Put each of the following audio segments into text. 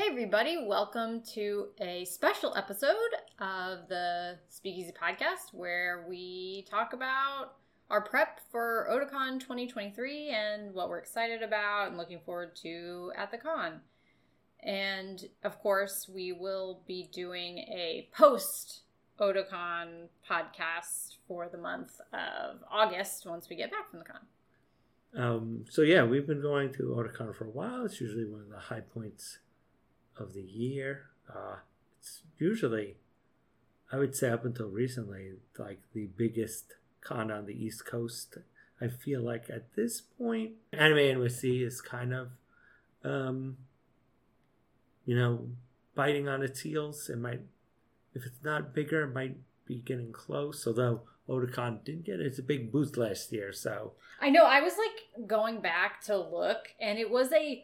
everybody, welcome to a special episode of the Speakeasy Podcast where we talk about our prep for Otakon 2023 and what we're excited about and looking forward to at the con. And of course, we will be doing a post Otakon podcast for the month of August once we get back from the con. We've been going to Otakon for a while. It's usually one of the high points of the year. It's usually, I would say up until recently, like the biggest con on the East Coast. I feel like at this point, Anime NYC is kind of, biting on its heels. It might, if it's not bigger, it might be getting close. Although Otakon didn't get its big boost last year, so. I know, I was like going back to look, and it was a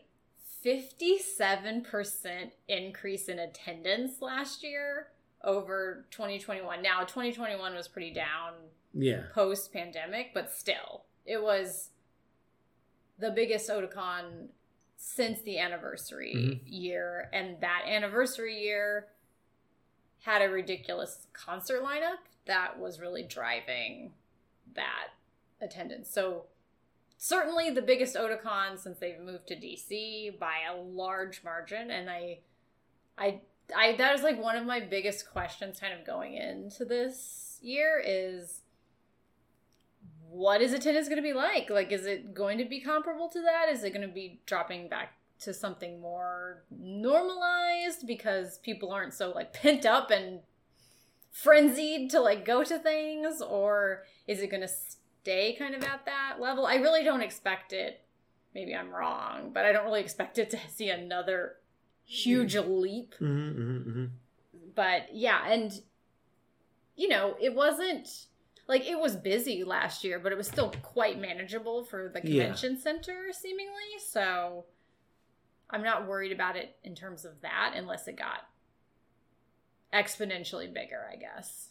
57% increase in attendance last year over 2021. Now, 2021 was pretty down post-pandemic, but still, it was the biggest Otakon since the anniversary year, and that anniversary year had a ridiculous concert lineup that was really driving that attendance. So certainly the biggest Otakon since they've moved to DC by a large margin. And I that was like one of my biggest questions kind of going into this year is, what is attendance going to be like? Like, is it going to be comparable to that? Is it going to be dropping back to something more normalized because people aren't so like pent up and frenzied to like go to things? Or is it going to stay kind of at that level? I really don't expect it. Maybe I'm wrong, but I don't really expect it to see another huge leap. But yeah, and it wasn't like it was busy last year, but it was still quite manageable for the convention center seemingly. So I'm not worried about it in terms of that unless it got exponentially bigger, I guess.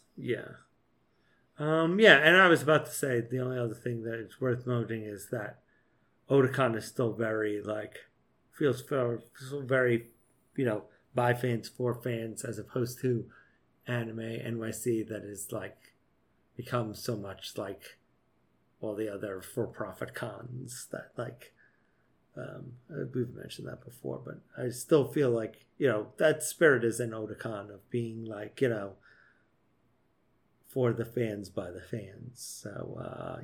And I was about to say the only other thing that is worth noting is that Otakon is still very feels very by fans for fans, as opposed to Anime NYC that is become so much like all the other for-profit cons that we've mentioned that before, but I still feel like that spirit is in Otakon of being for the fans by the fans. So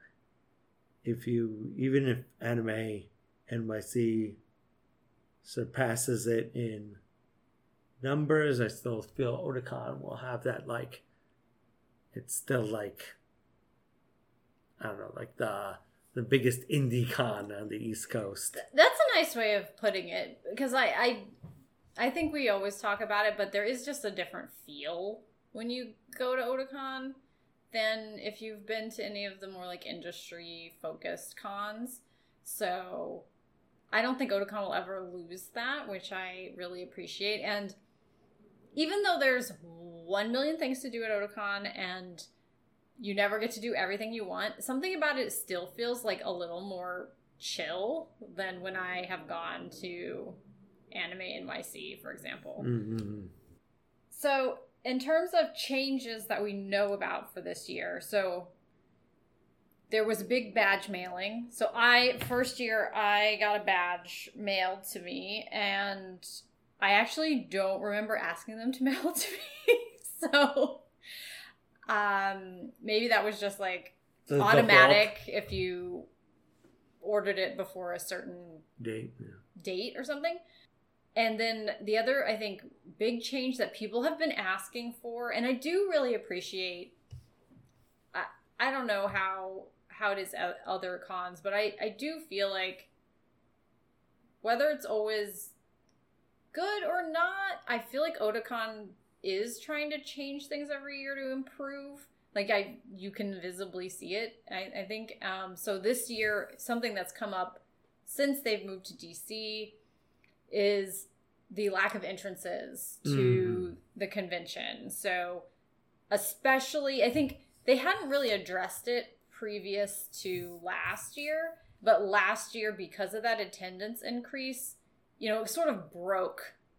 even if Anime NYC surpasses it in numbers, I still feel Otakon will have that it's still the biggest indie con on the East Coast. That's a nice way of putting it, because I think we always talk about it, but there is just a different feel when you go to Otakon than if you've been to any of the more industry-focused cons. So I don't think Otakon will ever lose that, which I really appreciate. And even though there's 1 million things to do at Otakon and you never get to do everything you want, something about it still feels like a little more chill than when I have gone to Anime NYC, for example. So in terms of changes that we know about for this year, so there was a big badge mailing. So first year I got a badge mailed to me, and I actually don't remember asking them to mail it to me. So maybe that was just automatic if you ordered it before a certain date or something. And then the other, I think, big change that people have been asking for, and I do really appreciate, I don't know how it is at other cons, but I do feel like whether it's always good or not, I feel like Otakon is trying to change things every year to improve. You can visibly see it, I think. So this year, something that's come up since they've moved to DC is the lack of entrances to the convention. So especially, I think they hadn't really addressed it previous to last year, but last year, because of that attendance increase, it sort of broke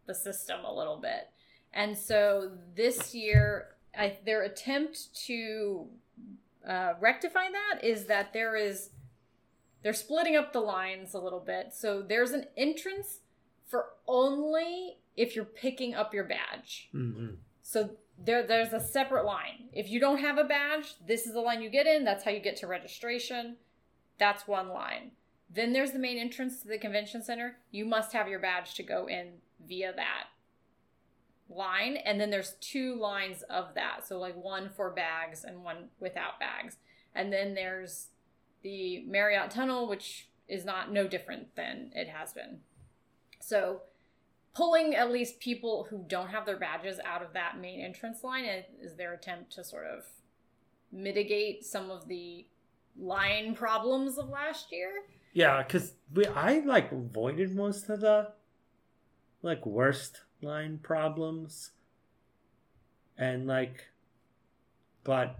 the system a little bit. And so this year, their attempt to rectify that is that they're splitting up the lines a little bit. So there's an entrance for only if you're picking up your badge. Mm-hmm. So there's a separate line. If you don't have a badge, this is the line you get in. That's how you get to registration. That's one line. Then there's the main entrance to the convention center. You must have your badge to go in via that line. And then there's 2 lines of that. So like one for bags and one without bags. And then there's the Marriott Tunnel, which is no different than it has been. So pulling at least people who don't have their badges out of that main entrance line is their attempt to sort of mitigate some of the line problems of last year. Yeah, because I avoided most of the worst line problems, and but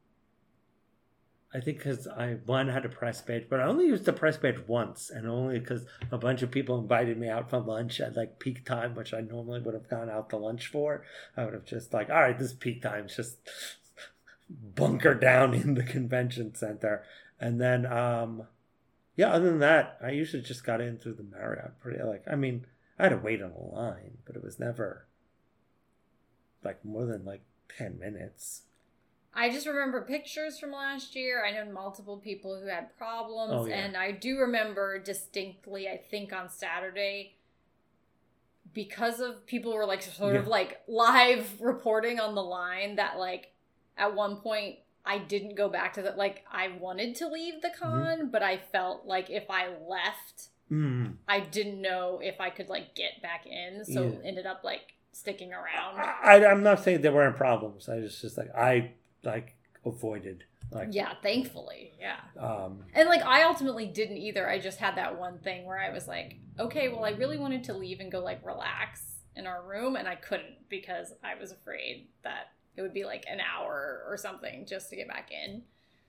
I think because I had a press badge, but I only used the press badge once, and only because a bunch of people invited me out for lunch at peak time, which I normally would have gone out to lunch for. I would have just all right, this is peak time, just bunker down in the convention center. And then other than that, I usually just got in through the Marriott. I had to wait on a line, but it was never more than 10 minutes. I just remember pictures from last year. I know multiple people who had problems. Oh, yeah. And I do remember distinctly, I think on Saturday, because of people were live reporting on the line, that at one point I didn't go back to I wanted to leave the con, but I felt if I left, I didn't know if I could get back in. So ended up sticking around. I'm not saying there weren't problems. I was just I avoided. Thankfully, yeah. And I ultimately didn't either. I just had that one thing where I was okay, well, I really wanted to leave and go relax in our room, and I couldn't because I was afraid that it would be an hour or something just to get back in.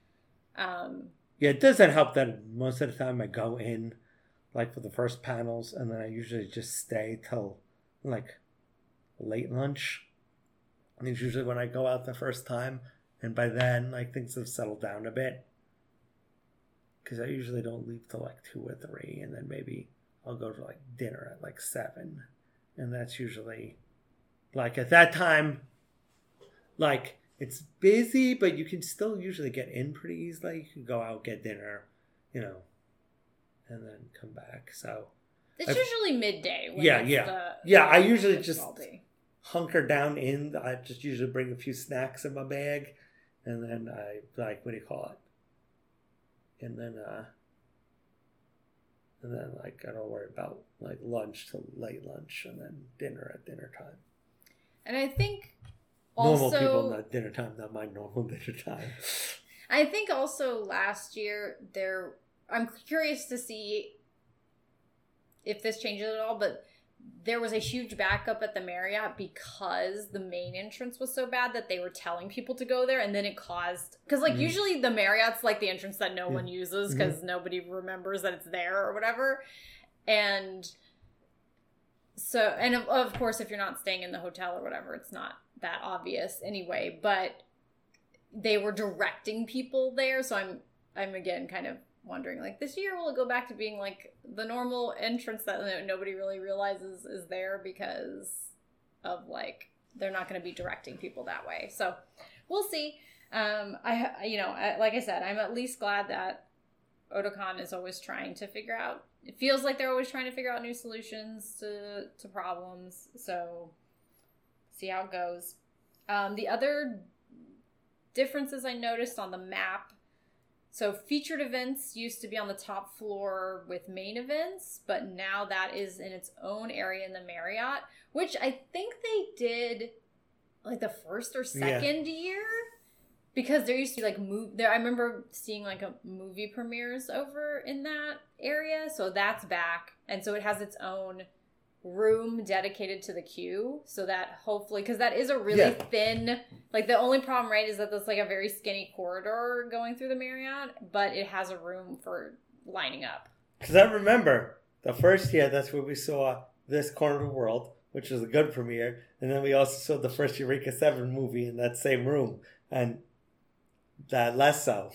It doesn't help that most of the time I go in for the first panels, and then I usually just stay till late lunch. And it's usually when I go out the first time. And by then, things have settled down a bit. Because I usually don't leave till 2 or 3. And then maybe I'll go to dinner at 7. And that's usually at that time, it's busy, but you can still usually get in pretty easily. You can go out, get dinner, and then come back. So it's usually midday. I usually just hunker down in. I just usually bring a few snacks in my bag. And then I what do you call it? And then I don't worry about lunch till late lunch, and then dinner at dinner time. And I think also normal people, not dinner time, not my normal dinner time. I think also last year I'm curious to see if this changes at all, but there was a huge backup at the Marriott because the main entrance was so bad that they were telling people to go there, and then it caused... Because, usually the Marriott's, the entrance that no one uses because nobody remembers that it's there or whatever. And so... And, of course, if you're not staying in the hotel or whatever, it's not that obvious anyway. But they were directing people there, so I'm again, kind of wondering, this year will it go back to being the normal entrance that nobody really realizes is there because of they're not going to be directing people that way. So we'll see. Like I said, I'm at least glad that Otakon is always trying to figure out. It feels like they're always trying to figure out new solutions to problems. So see how it goes. The other differences I noticed on the map. So featured events used to be on the top floor with main events, but now that is in its own area in the Marriott, which I think they did the first or second year, because there used to be I remember seeing a movie premieres over in that area, so that's back, and so it has its own room dedicated to the queue, so that hopefully, because that is a really thin, the only problem, right, is that there's a very skinny corridor going through the Marriott, but it has a room for lining up. Because I remember the first year, that's where we saw This Corner of the World, which was a good premiere. And then we also saw the first Eureka 7 movie in that same room. And that less so.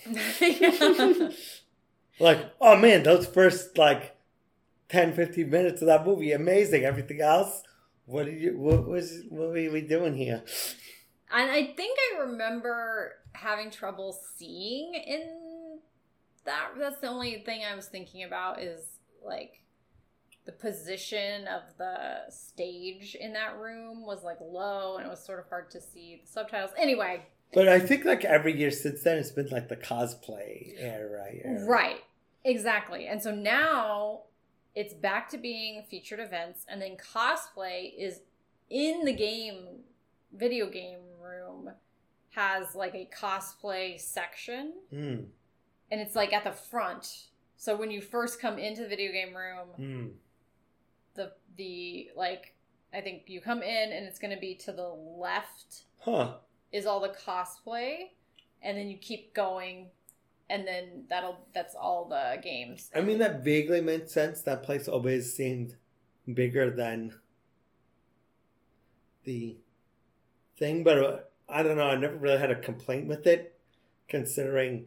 Like, oh man, those first like 10, 15 minutes of that movie, amazing. Everything else, what were we doing here? And I think I remember having trouble seeing in that. That's the only thing I was thinking about is like the position of the stage in that room was like low and it was sort of hard to see the subtitles. Anyway. But I think like every year since then, it's been like the cosplay era. Right. Exactly. And so now it's back to being featured events, and then cosplay is in the video game room, has like a cosplay section. And it's like at the front. So when you first come into the video game room, the like, I think you come in and it's going to be to the left is all the cosplay, and then you keep going, and then that's all the games. I mean, that vaguely made sense. That place always seemed bigger than the thing, but I don't know. I never really had a complaint with it, considering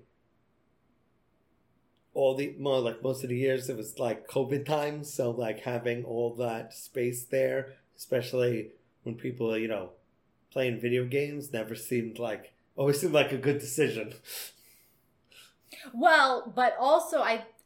most of the years it was like COVID times, so like having all that space there, especially when people, playing video games, always seemed like a good decision. Well, but also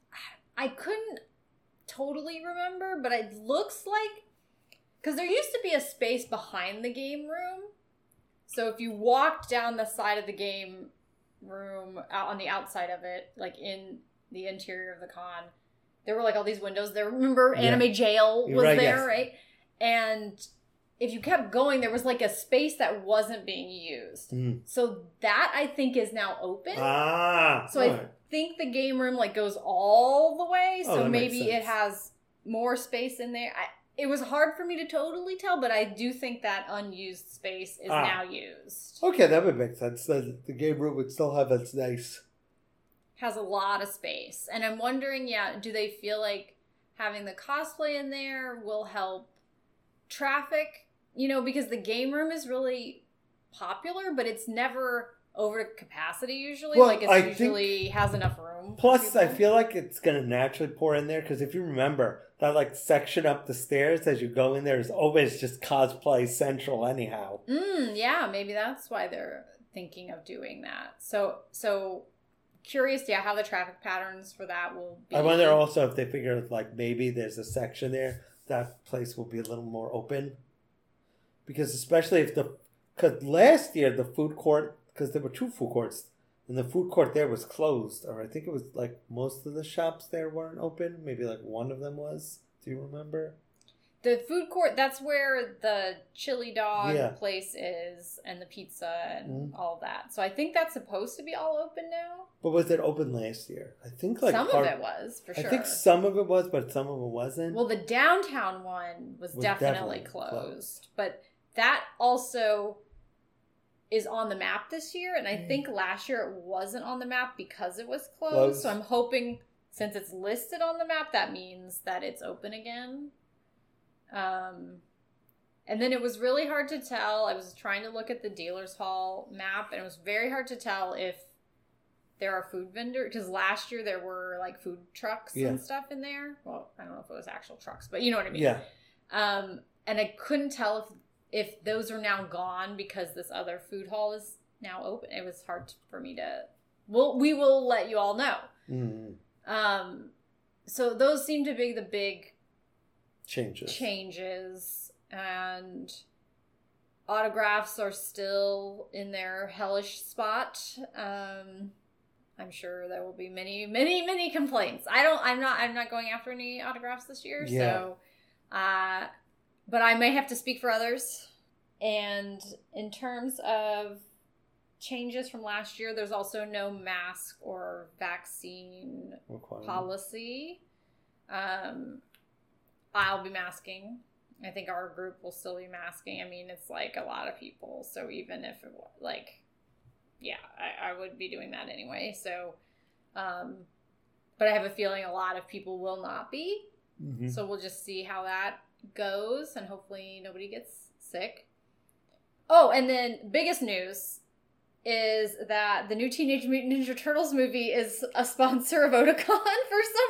I couldn't totally remember, but it looks like, because there used to be a space behind the game room. So if you walked down the side of the game room, out on the outside of it, like in the interior of the con, there were like all these windows there. Remember Anime Jail was there, yes. Right? And if you kept going, there was like a space that wasn't being used. So that I think is now open. So I think the game room like goes all the way. So maybe it has more space in there. It was hard for me to totally tell, but I do think that unused space is now used. Okay, that would make sense. The game room would still have its nice. Has a lot of space. And I'm wondering, do they feel like having the cosplay in there will help traffic? Because the game room is really popular, but it's never over capacity usually. Well, it usually has enough room. Plus, I feel like it's going to naturally pour in there, because if you remember, that section up the stairs as you go in there is always just cosplay central anyhow. Yeah, maybe that's why they're thinking of doing that. So curious, how the traffic patterns for that will be. I wonder also if they figure maybe there's a section there, that place will be a little more open. Because especially because last year the food court, because there were 2 food courts, and the food court there was closed, or I think it was most of the shops there weren't open. Maybe one of them was. Do you remember? The food court, that's where the chili dog place is, and the pizza and all that. So I think that's supposed to be all open now. But was it open last year? I think some of it was, for sure. I think some of it was, but some of it wasn't. Well, the downtown one was definitely closed. But that also is on the map this year, and I think last year it wasn't on the map because it was closed. So I'm hoping, since it's listed on the map, that means that it's open again. And then it was really hard to tell. I was trying to look at the dealer's hall map, and it was very hard to tell if there are food vendors, because last year there were food trucks and stuff in there. Well, I don't know if it was actual trucks, but you know what I mean. Yeah. And I couldn't tell if those are now gone because this other food hall is now open. It was hard for me to. Well, we will let you all know. So those seem to be the big changes, and autographs are still in their hellish spot. I'm sure there will be many, many, many complaints. I'm not going after any autographs this year. So, but I may have to speak for others. And in terms of changes from last year, there's also no mask or vaccine policy. I'll be masking. I think our group will still be masking. I mean, it's a lot of people. So even if it I would be doing that anyway. So, but I have a feeling a lot of people will not be. So we'll just see how that goes, and hopefully nobody gets sick. Oh, and then biggest news is that the new Teenage Mutant Ninja Turtles movie is a sponsor of Otakon for some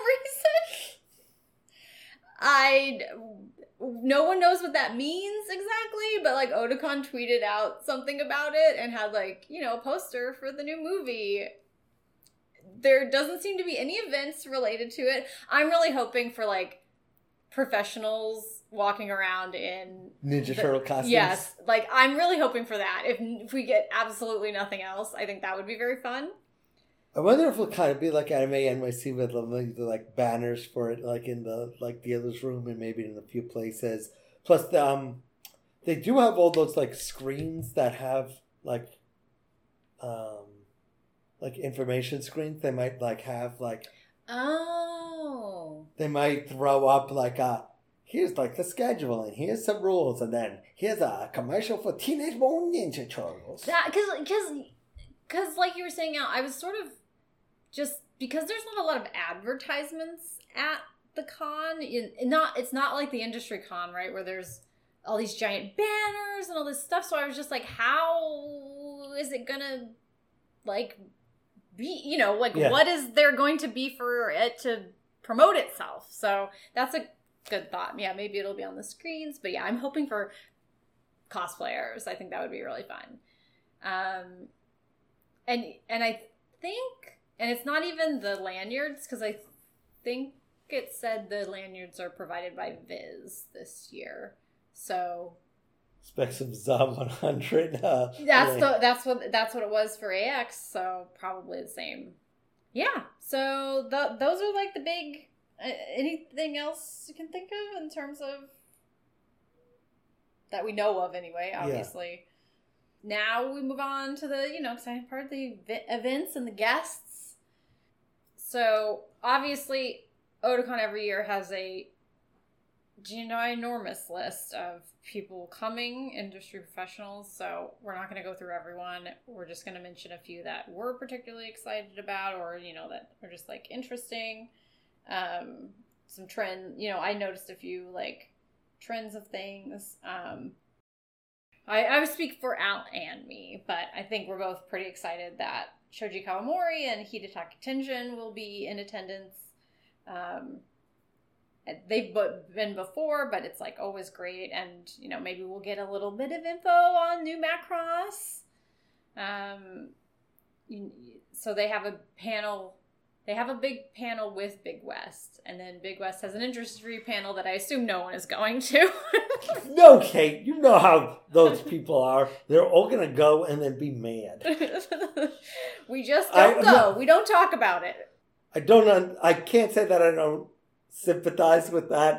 reason. No one knows what that means exactly, but like Otakon tweeted out something about it and had like, you know, a poster for the new movie. There doesn't seem to be any events related to it. I'm really hoping for like professionals walking around in Ninja Turtle costumes. Yes, like I'm really hoping for that. If we get absolutely nothing else, I think that would be very fun. I wonder if it'll kind of be like Anime NYC with the like banners for it, like in the other's room and maybe in a few places. Plus, they do have all those like screens that have like information screens. They might like have like they might throw up like here's like the schedule and here's some rules and then here's a commercial for Teenage Mutant Ninja Turtles. That because like you were saying, I was sort of just because there's not a lot of advertisements at the con. It's not like the industry con, right, where there's all these giant banners and all this stuff. So I was just like, how is it gonna like be? You know, like what is there going to be for it to promote itself? So that's a good thought. Yeah, maybe it'll be on the screens, but yeah, I'm hoping for cosplayers. I think that would be really fun. And I think, and it's not even the lanyards, because I think it said the lanyards are provided by Viz this year. So Specs of Zom 100. That's what it was for AX. So probably the same. Yeah. So those are like the big. Anything else you can think of in terms of that we know of anyway? Obviously. Yeah. Now we move on to the exciting part of the events and the guests. So obviously, Otakon every year has a ginormous list of people coming, industry professionals. So we're not going to go through everyone. We're just going to mention a few that we're particularly excited about, or that are just like interesting. Some trend, I noticed a few like trends of things. I would speak for Al and me, but I think we're both pretty excited that Shoji Kawamori and Hidetaka Tenjin will be in attendance. They've been before, but it's like always great, and maybe we'll get a little bit of info on new Macross. So they have a panel. They have a big panel with Big West, and then Big West has an industry panel that I assume no one is going to. No, Kate, you know how those people are. They're all going to go and then be mad. We just don't go. We don't talk about it. I can't say that I don't sympathize with that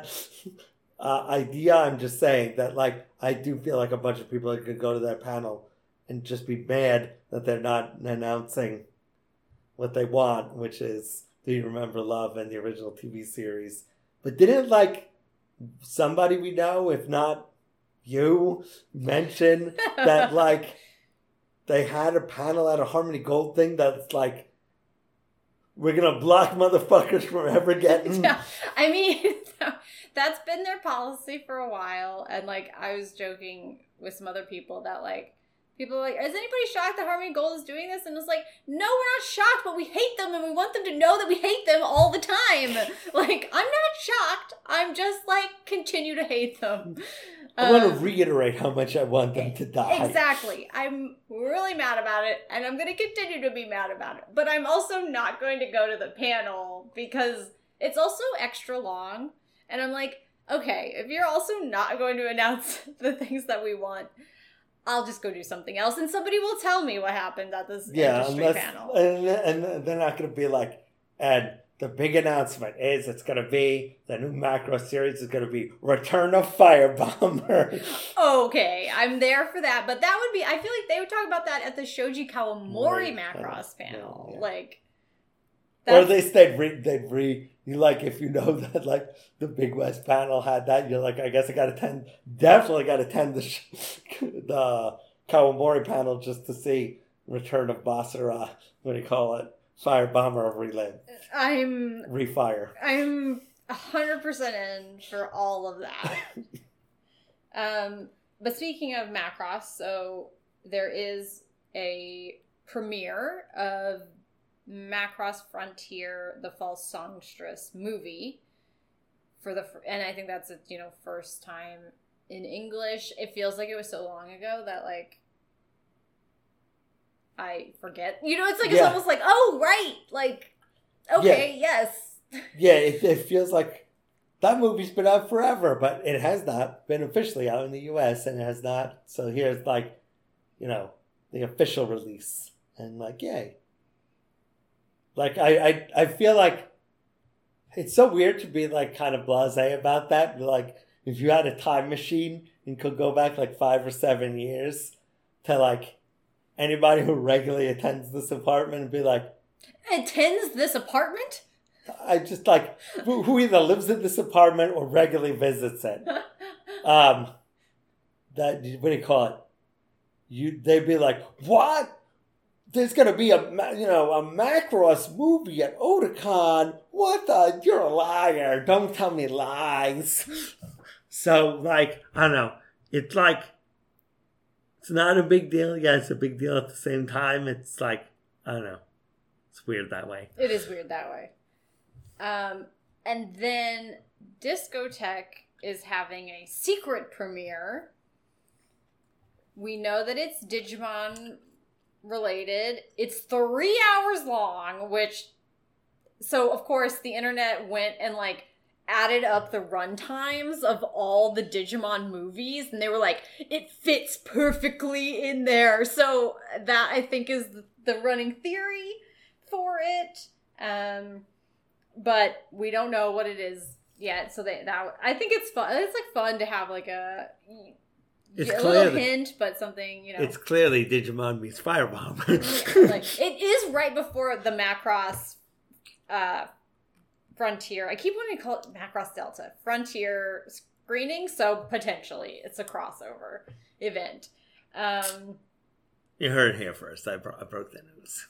idea. I'm just saying that, like, I do feel like a bunch of people are going to go to that panel and just be mad that they're not announcing what they want, which is Do You Remember Love and the original TV series. But didn't, like, somebody we know, if not you, mention that, like, they had a panel at a Harmony Gold thing that's like, we're going to block motherfuckers from ever getting... Yeah, I mean, that's been their policy for a while. And, like, I was joking with some other people that, like, people are like, is anybody shocked that Harmony Gold is doing this? And it's like, no, we're not shocked, but we hate them and we want them to know that we hate them all the time. Like, I'm not shocked. I'm just like, continue to hate them. I want to reiterate how much I want them to die. Exactly. I'm really mad about it, and I'm going to continue to be mad about it. But I'm also not going to go to the panel because it's also extra long. And I'm like, okay, if you're also not going to announce the things that we want, I'll just go do something else, and somebody will tell me what happened at this industry panel. And they're not going to be like, and the big announcement is it's going to be, the new Macross series is going to be Return of Firebomber. Okay, I'm there for that, but that would be, I feel like they would talk about that at the Shoji Kawamori Macross panel. Yeah. Like, or you like, if you know that, like, the Big West panel had that, you're like, I guess I got to definitely got to attend the Kawamori panel just to see Return of Basara, what do you call it? Firebomber Refire. I'm 100% in for all of that. But speaking of Macross, so there is a premiere of Macross Frontier, the False Songstress movie and I think that's a first time in English. It feels like it was so long ago that like I forget. It's like it's almost like, oh right, like okay, yes. Yeah, it feels like that movie's been out forever, but it has not been officially out in the US, and it has not. So here's like, the official release, and like, yay. Like I feel like it's so weird to be like kind of blasé about that. Like if you had a time machine and could go back like 5 or 7 years to like anybody who regularly attends this apartment and be like, attends this apartment? I just like who either lives in this apartment or regularly visits it. That what do you call it? They'd be like, what? There's gonna be a Macross movie at Otakon. What the? You're a liar! Don't tell me lies. So like I don't know. It's like it's not a big deal. Yeah, it's a big deal at the same time. It's like I don't know. It's weird that way. It is weird that way. And then Discotek is having a secret premiere. We know that it's Digimon related. It's 3 hours long, so of course the internet went and like added up the run times of all the Digimon movies, and they were like, it fits perfectly in there. So that I think is the running theory for it. But we don't know what it is yet. So I think it's fun. It's like fun to have like a little hint, but something, It's clearly Digimon meets Firebomb. Like, it is right before the Macross Frontier. I keep wanting to call it Macross Delta Frontier screening, so potentially it's a crossover event. You heard it here first. I broke the news.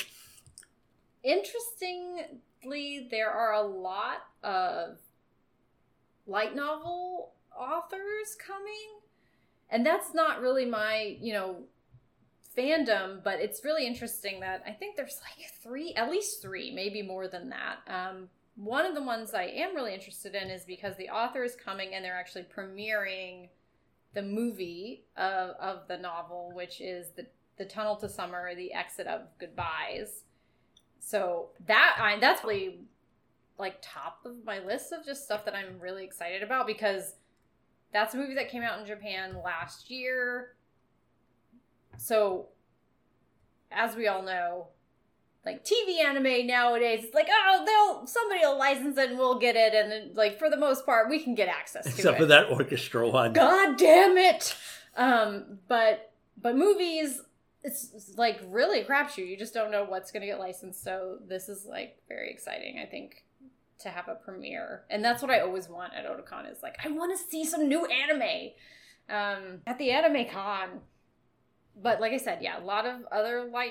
Interestingly, there are a lot of light novel authors coming. And that's not really my, fandom, but it's really interesting that I think there's like at least three, maybe more than that. One of the ones I am really interested in is because the author is coming and they're actually premiering the movie of the novel, which is the Tunnel to Summer, the Exit of Goodbyes. So that's really like top of my list of just stuff that I'm really excited about, because that's a movie that came out in Japan last year. So, as we all know, like TV anime nowadays, it's like, somebody will license it and we'll get it, and then, like, for the most part, we can get access to it. Except for that orchestra one. God damn it! But movies, it's like really a crapshoot. You just don't know what's going to get licensed. So this is like very exciting, I think, to have a premiere. And that's what I always want at Otakon, is like, I want to see some new anime at the Anime Con. But like I said, yeah, a lot of other light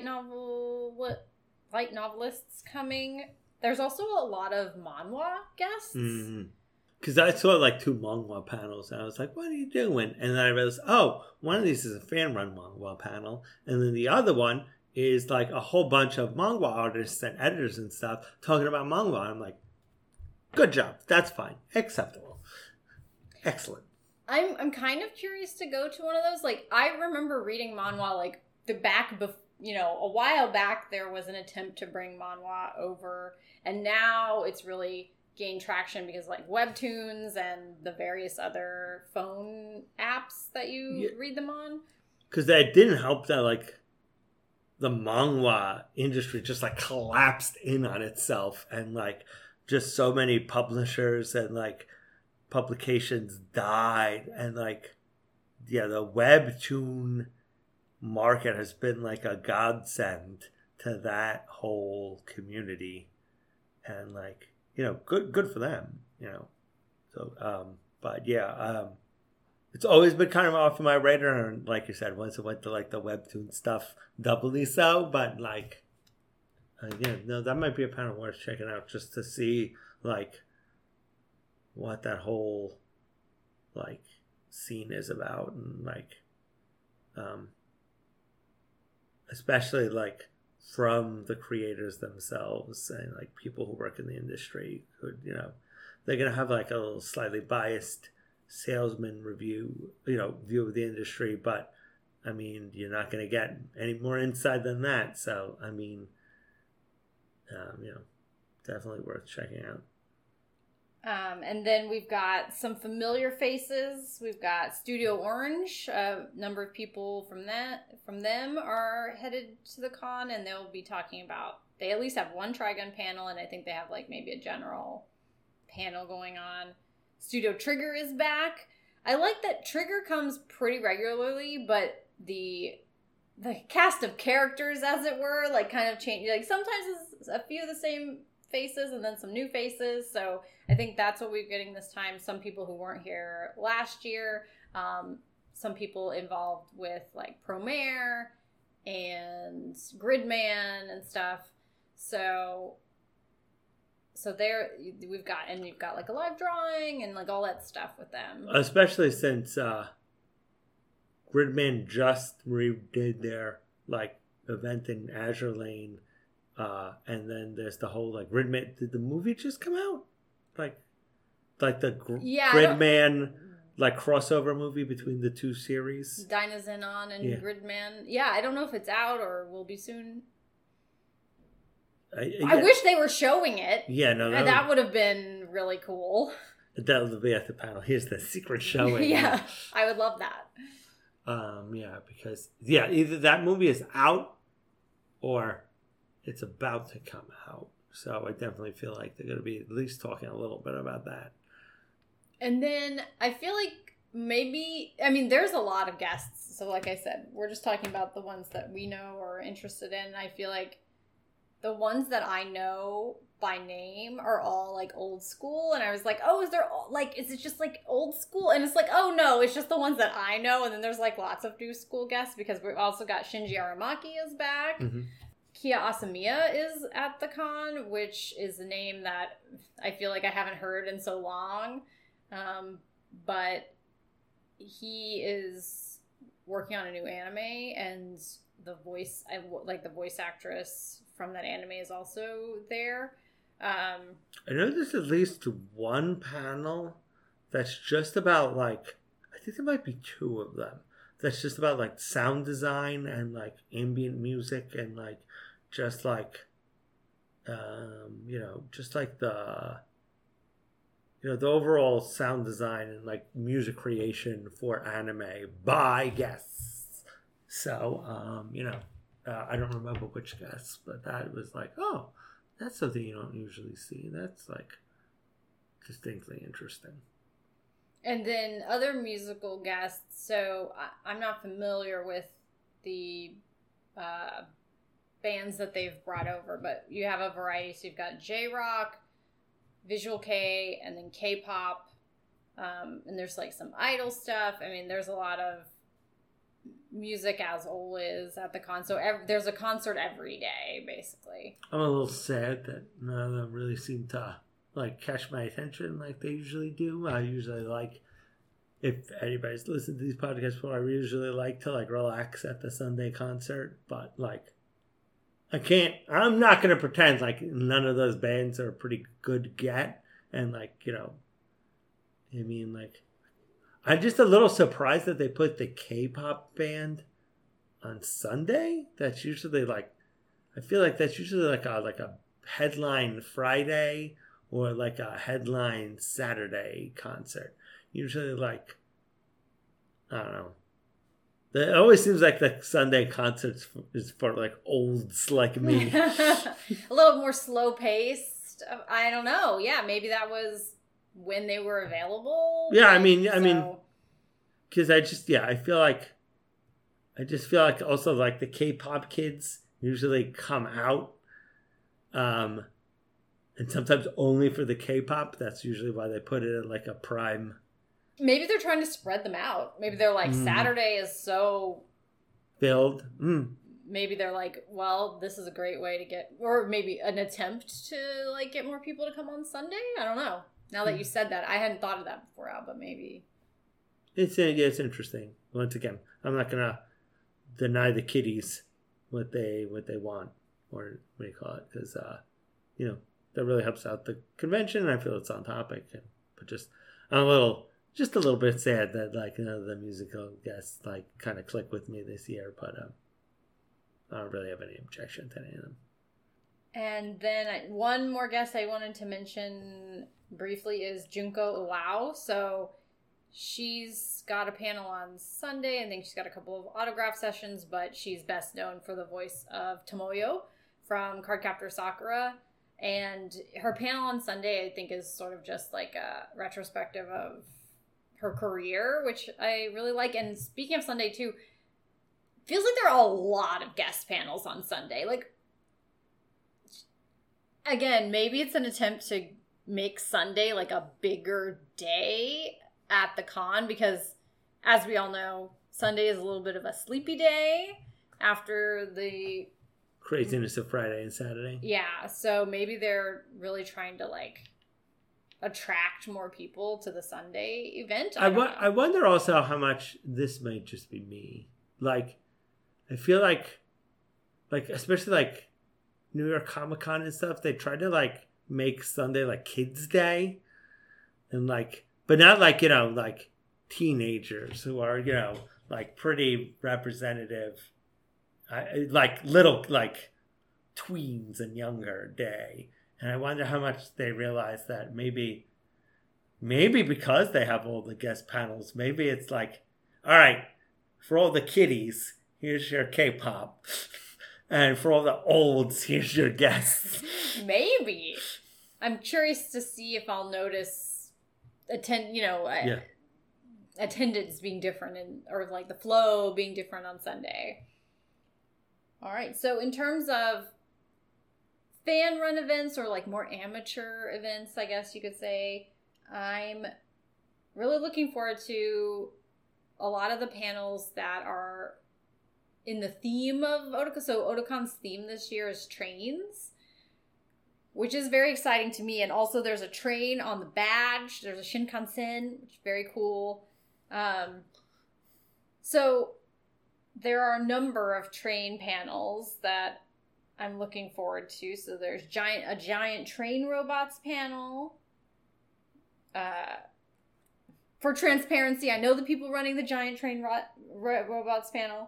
novelists coming. There's also a lot of manhwa guests. Because I saw like 2 manhwa panels, and I was like, what are you doing? And then I realized, one of these is a fan-run manhwa panel, and then the other one is like a whole bunch of manhwa artists and editors and stuff talking about manhwa. And I'm like, good job. That's fine. Acceptable. Excellent. I'm kind of curious to go to one of those. Like, I remember reading manhwa, like, a while back there was an attempt to bring manhwa over, and now it's really gained traction because, like, webtoons and the various other phone apps that you read them on. Because that didn't help that, like, the manhwa industry just, like, collapsed in on itself, and, like, just so many publishers and, like, publications died, and like the webtoon market has been like a godsend to that whole community, and like, good for them, so but yeah, it's always been kind of off of my radar, and like you said, once it went to like the webtoon stuff, doubly so. But like that might be a panel worth checking out, just to see like what that whole like scene is about, and like especially like from the creators themselves and like people who work in the industry who, you know, they're gonna have like a little slightly biased salesman view of the industry, but I mean, you're not gonna get any more insight than that. So I mean, you know, definitely worth checking out. And then we've got some familiar faces. We've got Studio Orange. A number of people from them are headed to the con, and they'll be talking about. They at least have one Trigun panel, and I think they have like maybe a general panel going on. Studio Trigger is back. I like that Trigger comes pretty regularly, but the cast of characters, as it were, like kind of change. Like sometimes it's a few of the same faces and then some new faces. So I think that's what we're getting this time. Some people who weren't here last year. Some people involved with like Promare and Gridman and stuff. So there you've got like a live drawing and like all that stuff with them. Especially since Gridman just redid their like event in Azure Lane, and then there's the whole like Gridman. Did the movie just come out? Like the Gridman like crossover movie between the two series, Dynazenon and Gridman. Yeah, I don't know if it's out or will be soon. I wish they were showing it. Yeah, no, that would have been really cool. That would be at the panel. Here's the secret showing. Yeah, I would love that. Yeah, because either that movie is out or it's about to come out. So I definitely feel like they're going to be at least talking a little bit about that. And then I feel like there's a lot of guests. So like I said, we're just talking about the ones that we know or are interested in. And I feel like the ones that I know by name are all like old school, and I was like, oh, is it just like old school? And it's like, oh no, it's just the ones that I know. And then there's like lots of new school guests because we've also got Shinji Aramaki is back. Mm-hmm. Kia Asamiya is at the con, which is a name that I feel like I haven't heard in so long, but he is working on a new anime, and the voice actress from that anime is also there. I know there's at least one panel that's just about like, I think there might be two of them that's just about like sound design and like ambient music and like just like just like the the overall sound design and like music creation for anime by guests. So I don't remember which guests, but that was like, oh, that's something you don't usually see. That's like distinctly interesting. And then other musical guests. So I'm not familiar with the bands that they've brought over, but you have a variety. So you've got J-Rock, Visual K, and then K-pop. And there's like some idol stuff. I mean, there's a lot of music as always at the con. So there's a concert every day, basically. I'm a little sad that none of them really seem to like catch my attention like they usually do. I usually like, if anybody's listened to these podcasts before, I usually like to like relax at the Sunday concert, but like I'm not going to pretend like none of those bands are pretty good to get. And like, I'm just a little surprised that they put the K-pop band on Sunday. That's usually like, I feel like that's usually like a headline Friday or like a headline Saturday concert. Usually like, I don't know. It always seems like the Sunday concerts is for like olds like me. A little more slow paced. I don't know. Yeah, maybe that was when they were available. Yeah, I mean, because I feel like also like the K-pop kids usually come out, and sometimes only for the K-pop. That's usually why they put it at like a prime. Maybe they're trying to spread them out. Maybe they're like, Saturday is so filled. Maybe they're like, well, this is a great way to get, or maybe an attempt to like get more people to come on Sunday. I don't know. Now that you said that, I hadn't thought of that before, Al, but maybe. It's interesting. Once again, I'm not going to deny the kiddies what they want, or what do you call it, because, that really helps out the convention, and I feel it's on topic. But I'm a little bit sad that, the musical guests, kind of click with me this year, but I don't really have any objection to any of them. And then one more guest I wanted to mention briefly is Junko Iwao. So she's got a panel on Sunday. I think she's got a couple of autograph sessions, but she's best known for the voice of Tomoyo from Cardcaptor Sakura. And her panel on Sunday, I think, is sort of just like a retrospective of her career, which I really like. And speaking of Sunday, too, feels like there are a lot of guest panels on Sunday. Again, maybe it's an attempt to make Sunday like a bigger day at the con, because as we all know, Sunday is a little bit of a sleepy day after the craziness of Friday and Saturday. Yeah, so maybe they're really trying to attract more people to the Sunday event. I wonder also how much this might just be me. I feel like especially New York Comic Con and stuff, they try to make Sunday kids' day, and but not teenagers who are pretty representative, little tweens and younger day. And I wonder how much they realize that maybe because they have all the guest panels, maybe it's all right, for all the kiddies, here's your K-pop. And for all the olds, here's your guests. Maybe. I'm curious to see if I'll notice attendance being different, or the flow being different on Sunday. All right. So in terms of fan run events, or more amateur events, I guess you could say, I'm really looking forward to a lot of the panels that are in the theme of Otakon. So Otakon's theme this year is trains, which is very exciting to me. And also there's a train on the badge. There's a Shinkansen, which is very cool. So there are a number of train panels that I'm looking forward to. So there's a giant train robots panel. For transparency, I know the people running the giant train robots panel.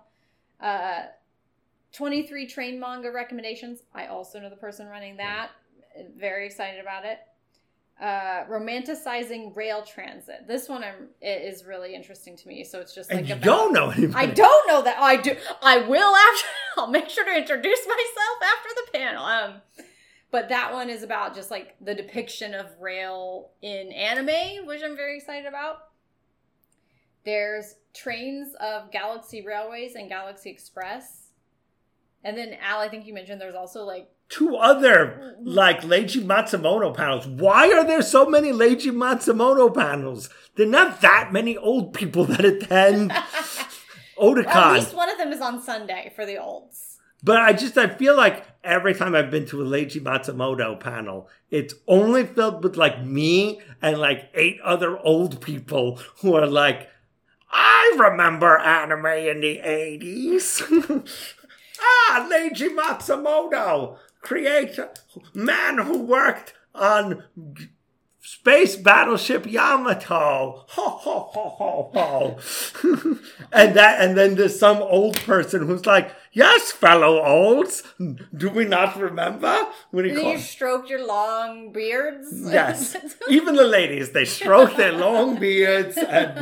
23 train manga recommendations. I also know the person running that. Very excited about it. Romanticizing rail transit. This one is really interesting to me. So it's just you don't know anybody. I don't know that. I do. I will after. I'll make sure to introduce myself after the panel. But that one is about just the depiction of rail in anime, which I'm very excited about. There's trains of Galaxy Railways and Galaxy Express. And then, Al, I think you mentioned there's also two other Leiji Matsumoto panels. Why are there so many Leiji Matsumoto panels? There are not that many old people that attend Otakon. At least one of them is on Sunday for the olds. But I feel like every time I've been to a Leiji Matsumoto panel, it's only filled with me and 8 other old people who are I remember anime in the 80s. Leiji Matsumoto, creator, man who worked on Space Battleship Yamato. Ho, ho, ho, ho, ho. and then there's some old person who's yes, fellow olds, do we not remember? You stroke your long beards? Yes. Even the ladies, they stroke their long beards and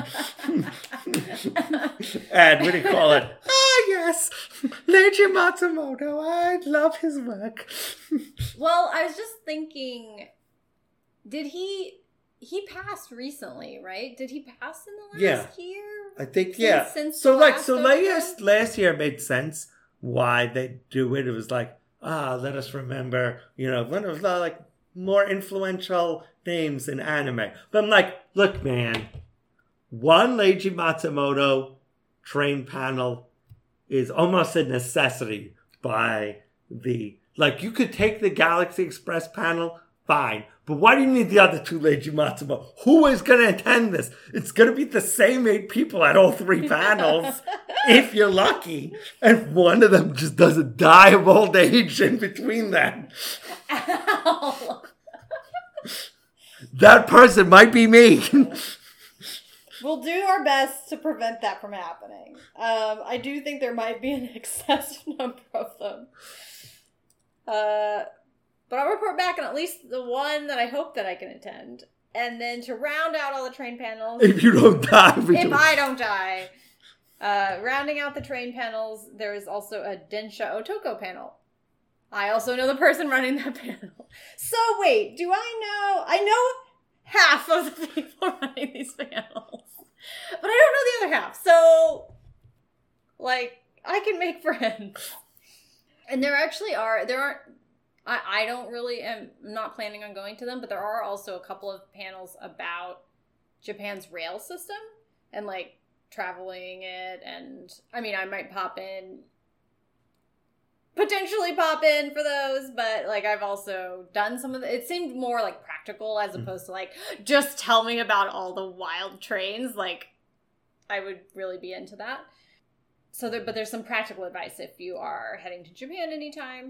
what do you call it? Yes, Leiji Matsumoto, I love his work. Well, I was just thinking, did he passed recently, right? Did he pass in the last year? I think, yeah. So last year made sense why they do it. It was let us remember, one of the more influential names in anime. But I'm look, man, one Leiji Matsumoto train panel is almost a necessity by the, you could take the Galaxy Express panel Fine. But why do you need the other 2 Leiji Matsumo? Who is going to attend this? It's going to be the same 8 people at all 3 panels, if you're lucky. And one of them just doesn't die of old age in between them. Ow. That person might be me. We'll do our best to prevent that from happening. I do think there might be an excessive number of them. But I'll report back on at least the one that I hope that I can attend. And then to round out all the train panels... If you don't die. If I don't die. Rounding out the train panels, there is also a Densha Otoko panel. I also know the person running that panel. So wait, do I know... I know half of the people running these panels. But I don't know the other half. So, like, I can make friends. And there actually are... There aren't... I don't really am not planning on going to them, but there are also a couple of panels about Japan's rail system and like traveling it. And I mean, I might potentially pop in for those, but like I've also done some of it seemed more like practical as opposed to like, just tell me about all the wild trains. Like I would really be into that. But there's some practical advice if you are heading to Japan anytime.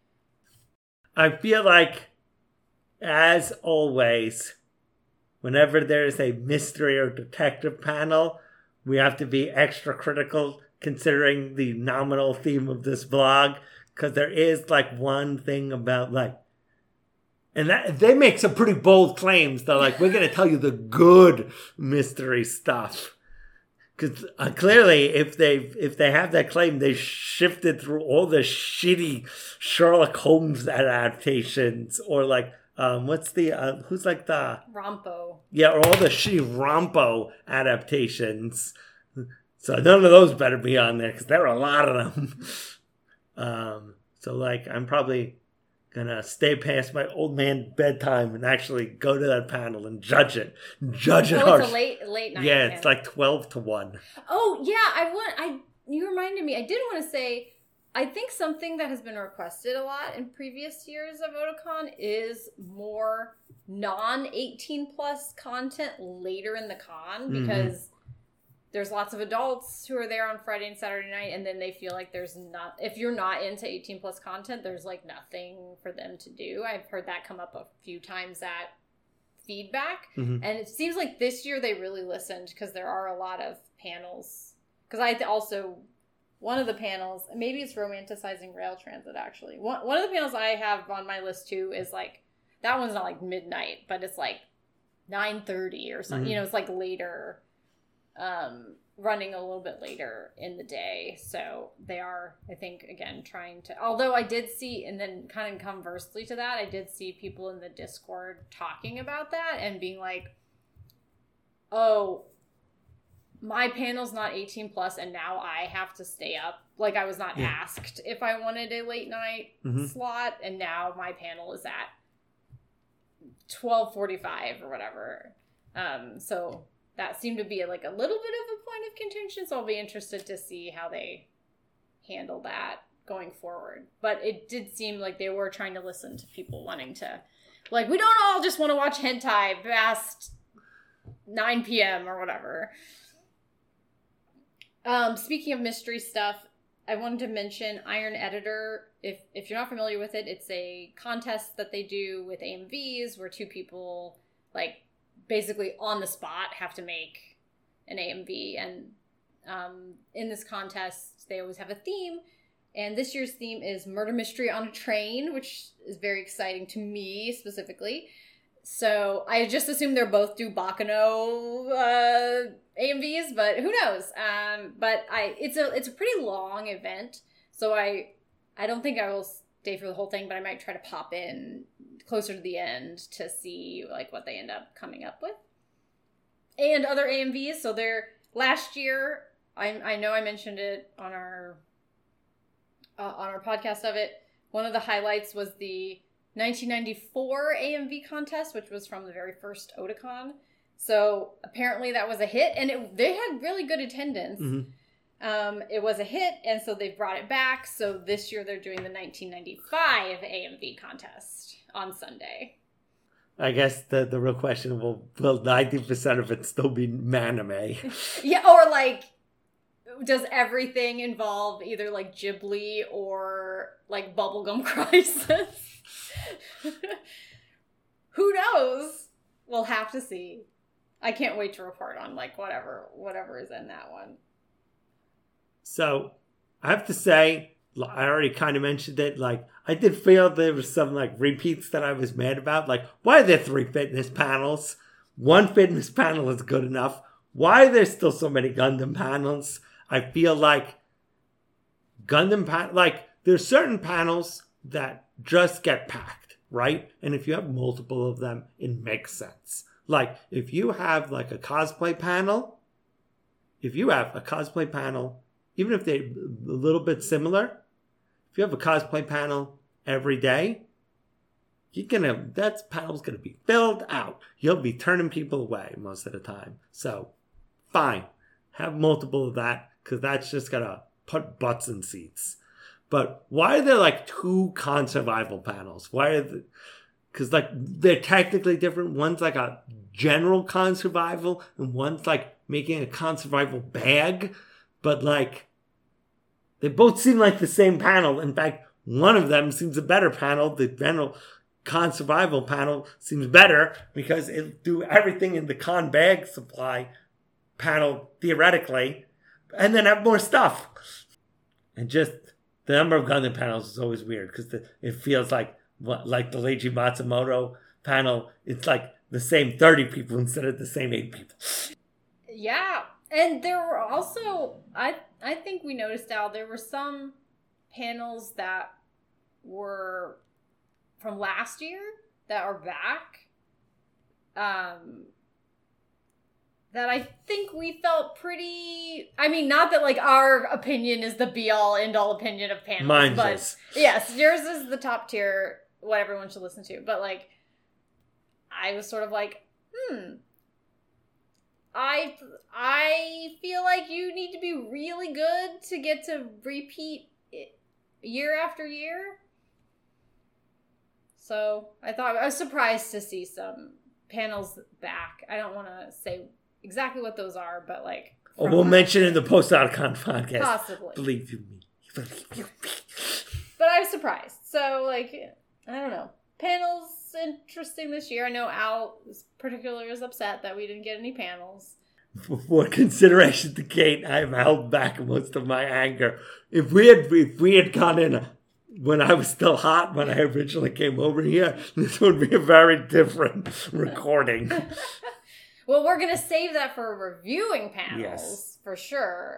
I feel like, as always, whenever there's a mystery or detective panel, we have to be extra critical considering the nominal theme of this vlog, because there is like one thing about like, and that they make some pretty bold claims. They're like, we're going to tell you the good mystery stuff. Because clearly, if they have that claim, they shifted through all the shitty Sherlock Holmes adaptations, or like what's the who's like the Rampo? Yeah, or all the shitty Rampo adaptations. So none of those better be on there because there are a lot of them. So like, I'm probably gonna stay past my old man bedtime and actually go to that panel and judge it. It's a late night. Yeah, it's like 12 to 1. Oh yeah, you reminded me. I did want to say, I think something that has been requested a lot in previous years of Otakon is more non-18 plus content later in the con, because there's lots of adults who are there on Friday and Saturday night, and then they feel like if you're not into 18 plus content, there's like nothing for them to do. I've heard that come up a few times at feedback. And it seems like this year they really listened, because there are a lot of panels. Because one of the panels, maybe it's romanticizing rail transit actually. One of the panels I have on my list too is like, that one's not like midnight, but it's like 9:30 or something. You know, it's like later. Running a little bit later in the day. So they are, I think, again, trying to, although I did see, and then kind of conversely to that, I did see people in the Discord talking about that and being like, oh, my panel's not 18 plus and now I have to stay up. Like I was not asked if I wanted a late night slot, and now my panel is at 12:45 or whatever. So that seemed to be like a little bit of a point of contention, so I'll be interested to see how they handle that going forward. But it did seem like they were trying to listen to people wanting to, like, we don't all just want to watch hentai past 9 p.m. or whatever. Speaking of mystery stuff, I wanted to mention Iron Editor. If you're not familiar with it, it's a contest that they do with AMVs where 2 people, like, basically on the spot have to make an AMV. And in this contest, they always have a theme. And this year's theme is Murder Mystery on a Train, which is very exciting to me specifically. So I just assume they're both do Baccano AMVs, but who knows? But it's a pretty long event, so I don't think I will stay for the whole thing, but I might try to pop in closer to the end to see like what they end up coming up with. And other AMVs. So last year, I know I mentioned it on our podcast of it. One of the highlights was the 1994 AMV contest, which was from the very first Otakon. So apparently that was a hit, and they had really good attendance. It was a hit, and so they brought it back. So this year they're doing the 1995 AMV contest on Sunday. I guess the real question will 90% of it still be manime? Yeah, or like, does everything involve either like Ghibli or like Bubblegum Crisis? Who knows? We'll have to see. I can't wait to report on like whatever is in that one. So I have to say, I already kind of mentioned it. Like, I did feel there was some like repeats that I was mad about. Like, why are there 3 fitness panels? 1 fitness panel is good enough. Why are there still so many Gundam panels? I feel like there's certain panels that just get packed, right? And if you have multiple of them, it makes sense. Like, if you have like a cosplay panel, even if they're a little bit similar, if you have a cosplay panel every day, that panel's gonna be filled out. You'll be turning people away most of the time. So, fine, have multiple of that, because that's just gonna put butts in seats. But why are there like 2 con survival panels? Because like they're technically different. One's like a general con survival, and one's like making a con survival bag. But like, they both seem like the same panel. In fact, one of them seems a better panel. The general con survival panel seems better because it'll do everything in the con bag supply panel theoretically, and then have more stuff. And just the number of Gundam panels is always weird because it feels like the Leiji Matsumoto panel. It's like the same 30 people instead of the same 8 people. Yeah. And there were also, I think we noticed out there were some panels that were from last year that are back. That I think we felt pretty, I mean, not that like our opinion is the be all end all opinion of panels. Mine but is. Yes, yours is the top tier, what everyone should listen to. But like, I was sort of like, I feel like you need to be really good to get to repeat it year after year. So I was surprised to see some panels back. I don't want to say exactly what those are, but like... we'll mention in the Post-Otacon podcast. Possibly. Believe you me. But I was surprised. So like, I don't know. Panels interesting this year. I know Al particularly is upset that we didn't get any panels. For consideration to Kate, I have held back most of my anger. If we had gone in when I was still hot, when I originally came over here, this would be a very different recording. Well, we're going to save that for reviewing panels, yes, for sure.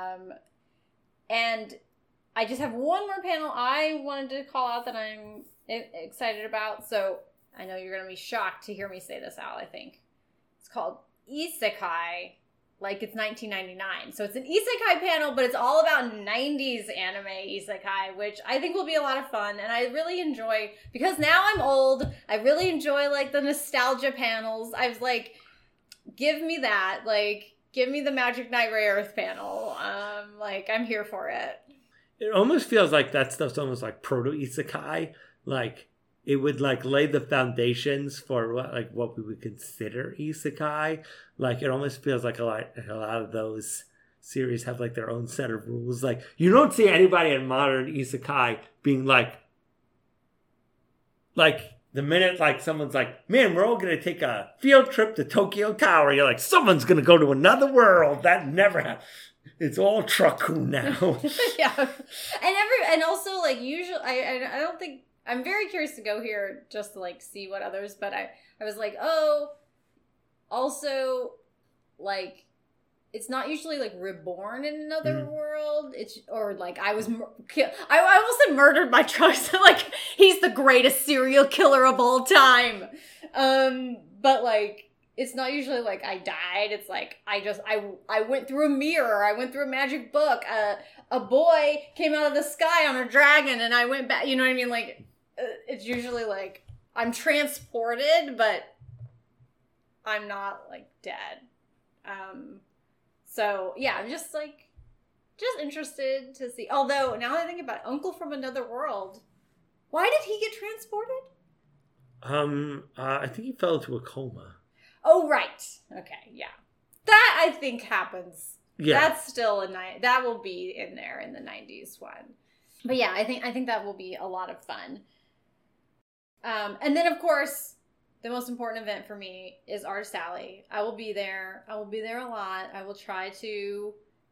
And I just have one more panel I wanted to call out that I'm excited about. So I know you're going to be shocked to hear me say this, Al, I think. It's called Isekai, like it's 1999. So it's an Isekai panel, but it's all about 90s anime Isekai, which I think will be a lot of fun. And I really enjoy, because now I'm old, I really enjoy like the nostalgia panels. I was like, give me that. Like, give me the Magic Knight Rayearth panel. Like, I'm here for it. It almost feels like that stuff's almost like proto-isekai. Like, it would like lay the foundations for what we would consider isekai. Like, it almost feels like a lot of those series have like their own set of rules. Like, you don't see anybody in modern isekai being like the minute like someone's like, man, we're all going to take a field trip to Tokyo Tower, you're like, someone's going to go to another world. That never happened. It's all Truckun now. Yeah. And also like usually I don't think, I'm very curious to go here just to like see what others, but I was like, oh, also like it's not usually like reborn in another world. It's or like I almost said murdered by trucks. Like he's the greatest serial killer of all time. But like it's not usually like I died. It's like I went through a mirror. I went through a magic book. A boy came out of the sky on a dragon, and I went back. You know what I mean? Like it's usually like I'm transported, but I'm not like dead. So yeah, I'm just interested to see. Although now that I think about it, Uncle from Another World, why did he get transported? I think he fell into a coma. Oh, right. Okay, yeah. That, I think, happens. Yeah. That's still that will be in there in the 90s one. But yeah, I think that will be a lot of fun. And then, of course, the most important event for me is Artist Alley. I will be there. I will be there a lot. I will try to,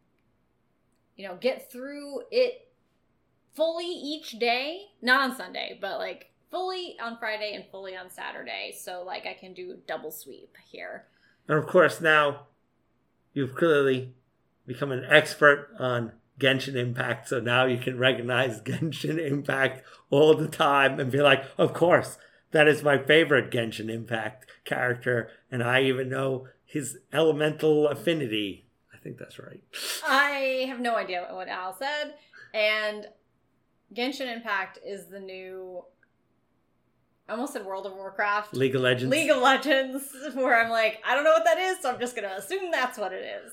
get through it fully each day. Not on Sunday, but like fully on Friday and fully on Saturday. So like I can do double sweep here. And of course now you've clearly become an expert on Genshin Impact. So now you can recognize Genshin Impact all the time and be like, of course, that is my favorite Genshin Impact character. And I even know his elemental affinity. I think that's right. I have no idea what Al said. And Genshin Impact is the new, I almost said World of Warcraft. League of Legends. League of Legends, where I'm like, I don't know what that is, so I'm just going to assume that's what it is.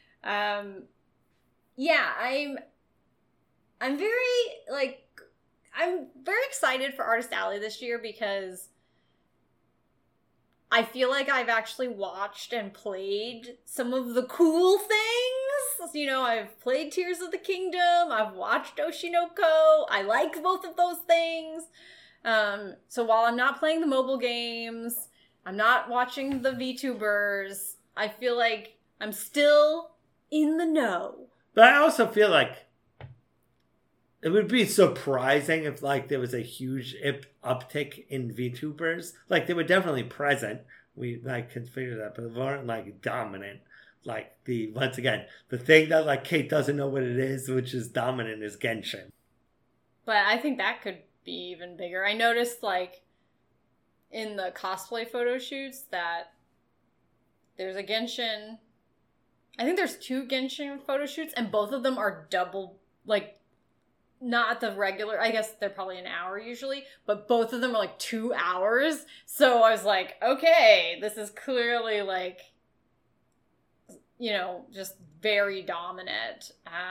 Yeah, I'm very excited for Artist Alley this year because I feel like I've actually watched and played some of the cool things. I've played Tears of the Kingdom. I've watched Oshinoko. I like both of those things. So while I'm not playing the mobile games, I'm not watching the VTubers, I feel like I'm still in the know. But I also feel like it would be surprising if there was a huge uptick in VTubers. They were definitely present. We can figure that, but they weren't dominant. Once again, the thing that Kate doesn't know what it is, which is dominant, is Genshin. But I think that could be even bigger. I noticed in the cosplay photo shoots that there's a Genshin. I think there's 2 Genshin photo shoots, and both of them are double, not the regular, I guess they're probably an hour usually, but both of them are 2 hours. So I was like, okay, this is clearly just very dominant.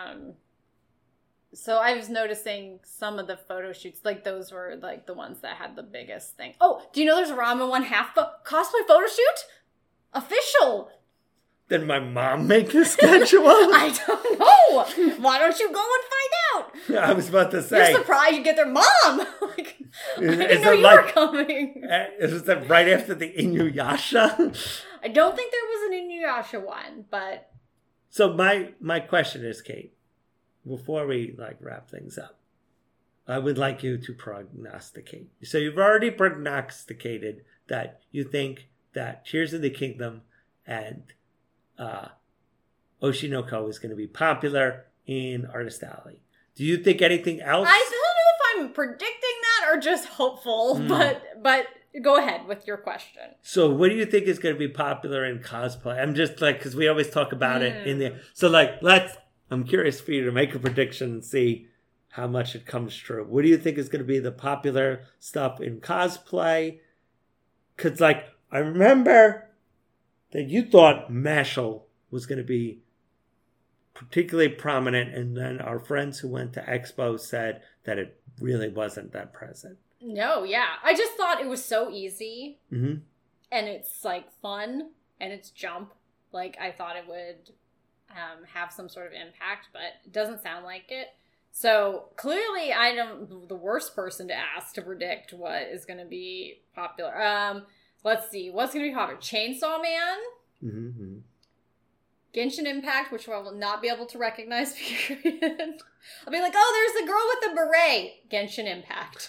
So I was noticing some of the photo shoots, those were the ones that had the biggest thing. Oh, do you know there's a Ranma 1/2 cosplay photo shoot? Official! Did my mom make the schedule? I don't know. Why don't you go and find out? I was about to say. You're surprised you get their mom. I didn't know you were coming. Is it right after the Inuyasha? I don't think there was an Inuyasha one, but. So my question is, Kate, before we wrap things up, I would like you to prognosticate. So you've already prognosticated that you think that Tears of the Kingdom and Oshinoko is going to be popular in Artist Alley. Do you think anything else? I don't know if I'm predicting that or just hopeful, but go ahead with your question. So what do you think is going to be popular in cosplay? I'm just because we always talk about it in there. So I'm curious for you to make a prediction and see how much it comes true. What do you think is going to be the popular stuff in cosplay? Because I remember that you thought Mashle was going to be particularly prominent, and then our friends who went to Expo said that it really wasn't that present. No, yeah. I just thought it was so easy, and it's fun, and it's jump. I thought it would have some sort of impact, but it doesn't sound like it. So clearly I'm the worst person to ask to predict what is going to be popular. Let's see. What's going to be popular? Chainsaw Man? Mm-hmm. Genshin Impact, which I will not be able to recognize, period. I'll be like, oh, there's the girl with the beret. Genshin Impact.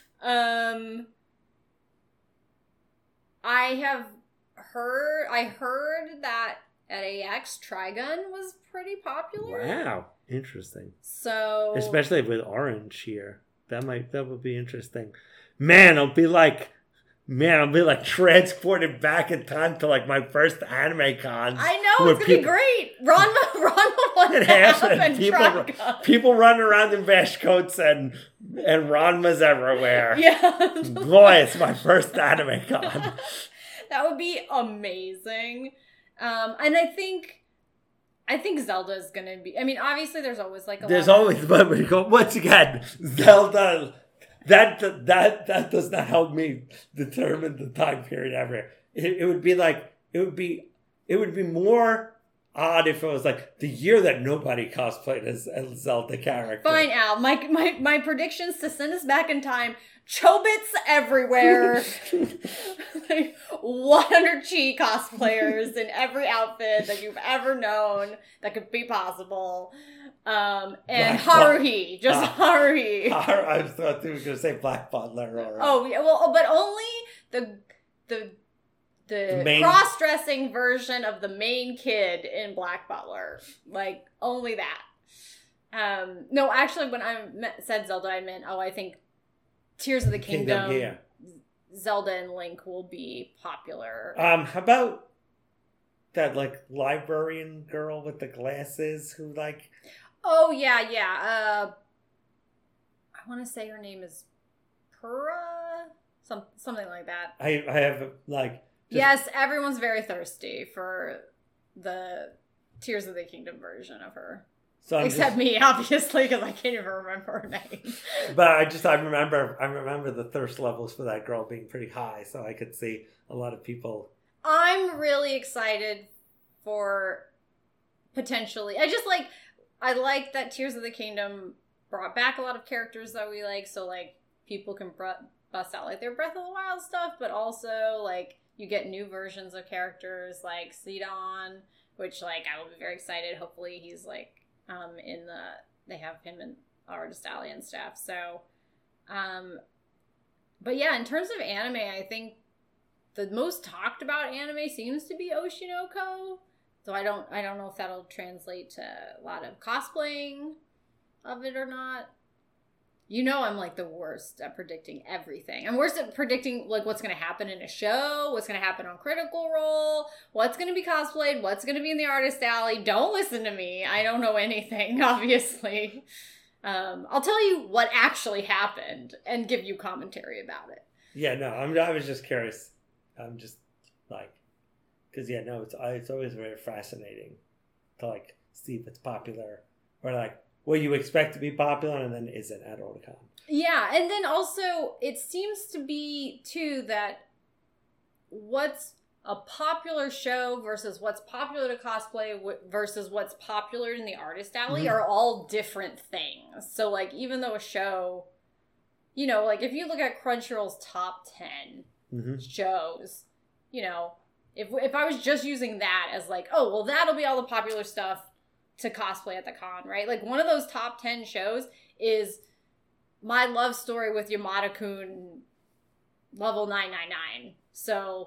I heard that at AX, Trigun was pretty popular. Wow. Interesting. So... especially with Orange here. That would be interesting. Man, I'll be transported back in time to my first anime cons. I know, it's gonna be great. Ranma 1/2 and Trigun. People run around in vest coats and Ranma's everywhere. Yeah. Boy, it's my first anime con. That would be amazing. And I think Zelda is gonna be. I mean, obviously, there's always but once again, Zelda that does not help me determine the time period ever. It would be like it would be more odd if it was like the year that nobody cosplayed as a Zelda character. Fine, Al. My predictions to send us back in time. Chobits everywhere. Like 100 Chi cosplayers in every outfit that you've ever known that could be possible. And Haruhi. Just Haruhi. I thought you were going to say Black Butler. Or, oh, yeah. Well, but only the cross-dressing version of the main kid in Black Butler. Like, only that. No, actually, when I said Zelda, I meant, I think Tears of the Kingdom, yeah. Zelda and Link will be popular. How about that, like, librarian girl with the glasses who, like... Oh, yeah. I want to say her name is Pura? Something like that. I have, like... Yes, everyone's very thirsty for the Tears of the Kingdom version of her. So except me, obviously, because I can't even remember her name. But I remember the thirst levels for that girl being pretty high, so I could see a lot of people. I'm really excited for potentially. I like that Tears of the Kingdom brought back a lot of characters that we like, so like people can bust out like their Breath of the Wild stuff, but also like you get new versions of characters like Sidon, which like I will be very excited. Hopefully he's like they have him in Artist Alley and stuff. So, but yeah, in terms of anime, I think the most talked about anime seems to be Oshinoko. So I don't know if that'll translate to a lot of cosplaying of it or not. You know, I'm like the worst at predicting everything. I'm worse at predicting like what's going to happen in a show, what's going to happen on Critical Role, what's going to be cosplayed, what's going to be in the Artist Alley. Don't listen to me. I don't know anything, obviously. I'll tell you what actually happened and give you commentary about it. Yeah, no, I was just curious. I'm just like, because yeah, no, it's always very fascinating to like see if it's popular or like what you expect to be popular and then isn't at Otakon. Yeah, and then also it seems to be too that what's a popular show versus what's popular to cosplay versus what's popular in the Artist Alley are all different things. So like even though a show, you know, like if you look at Crunchyroll's top 10 shows, you know, if I was just using that as like, oh, well, that'll be all the popular stuff to cosplay at the con, right? Like one of those top 10 shows is My Love Story with Yamada-kun level 999. So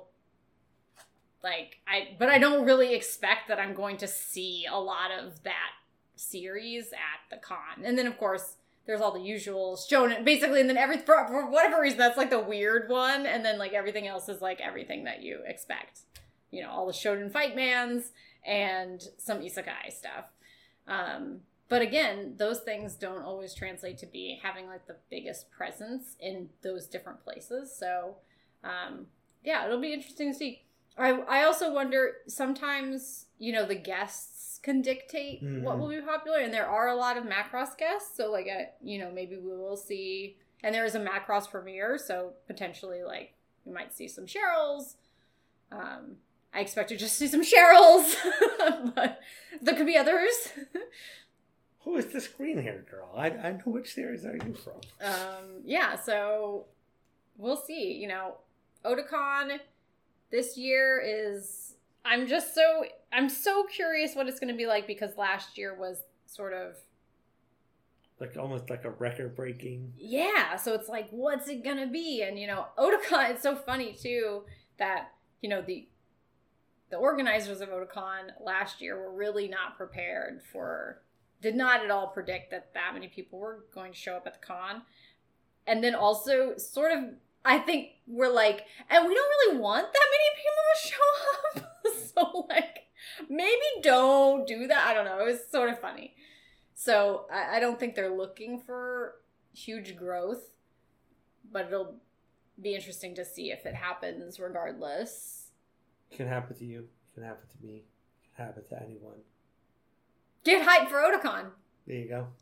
like I don't really expect that I'm going to see a lot of that series at the con. And then of course there's all the usual shonen basically, and then for whatever reason that's like the weird one, and then like everything else is like everything that you expect. You know, all the shonen fight mans and some isekai stuff. But again, those things don't always translate to be having like the biggest presence in those different places. So, yeah, it'll be interesting to see. I also wonder sometimes, you know, the guests can dictate what will be popular, and there are a lot of Macross guests. So like, you know, maybe we will see, and there is a Macross premiere. So potentially like we might see some Cheryls. I expect to just see some Cheryls, but there could be others. Who is this green-haired girl? I know which series are you from. Yeah, so we'll see. You know, Otakon this year is... I'm so curious what it's going to be like, because last year was sort of... like almost like a record-breaking... Yeah, so it's like, what's it going to be? And, you know, Otakon, it's so funny, too, that, you know, the organizers of Otakon last year were really not prepared did not at all predict that many people were going to show up at the con. And then also sort of, I think we're like, and we don't really want that many people to show up. So like, maybe don't do that. I don't know. It was sort of funny. So I don't think they're looking for huge growth, but it'll be interesting to see if it happens regardless. It can happen to you. It can happen to me. It can happen to anyone. Get hyped for Otakon. There you go.